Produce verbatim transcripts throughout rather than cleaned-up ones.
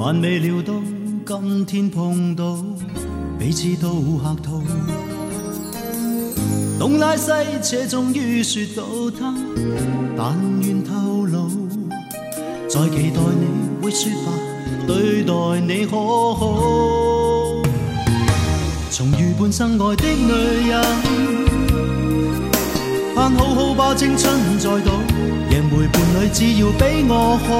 還未料到今天碰到，彼此都客套。東拉西扯，終於說到他，但願透露，在期待你會說話，對待你可好。重遇半生愛的女人，盼好好把青春再賭，贏回伴侶只要比我好。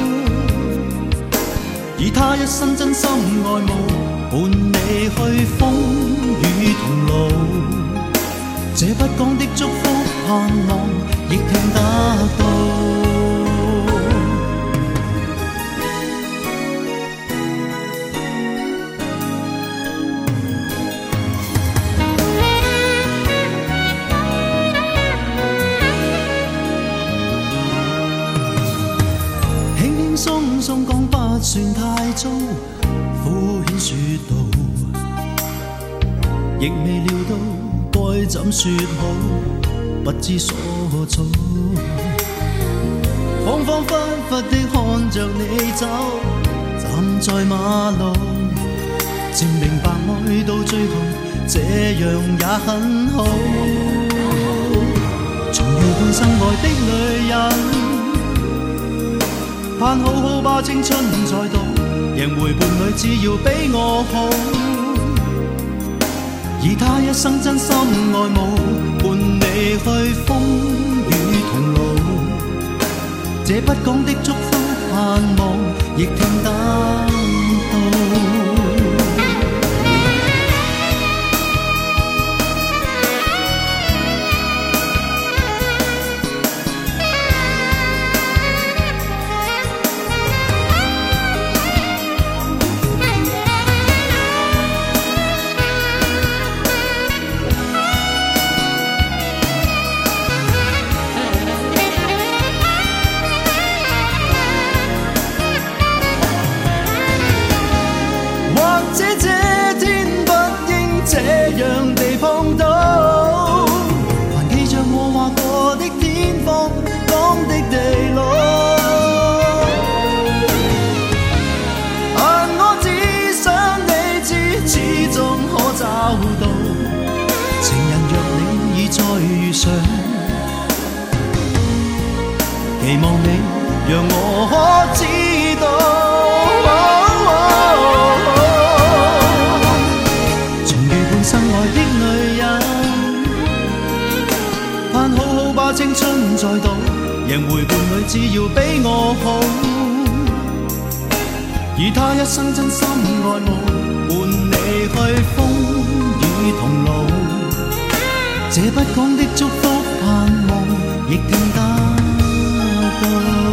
以他一生真心愛慕，伴你去風雨同路。這不講的祝福盼望，亦聽得到。輕輕鬆鬆講不算太早，敷衍說道，亦未料到該怎說好，不知所措。恍恍惚惚的看着你走，站在馬路，漸明白愛到最後這樣也很好。重遇半生愛的女人，盼好好把青春再賭，贏回伴侶只要比我好。以他一生真心愛慕，伴你去風雨同路。這不講的祝福盼望，亦聽得到。這樣地碰到，還記着我話過的天荒，講的地老。但我只想你知，始終可找到情人。若你已再遇上，期望你讓我可知道。深愛的女人，盼好好把青春再賭，贏回伴侶只要比我好。以他一生真心愛慕，伴你去風雨同路。這不講的祝福盼望，亦聽得到。